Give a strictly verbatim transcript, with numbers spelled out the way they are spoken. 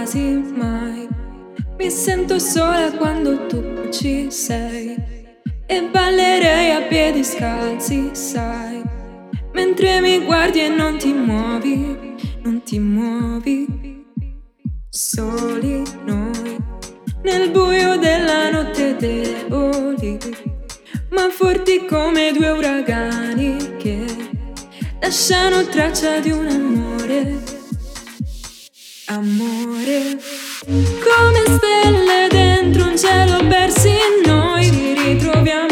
quasi mai. Mi sento sola quando tu ci sei e ballerei a piedi scalzi, sai, mentre mi guardi e non ti muovi, non ti muovi. Soli noi, nel buio della notte deboli, ma forti come due uragani che lasciano traccia di un amore. Amore, come stelle dentro un cielo persi in noi, ci ritroviamo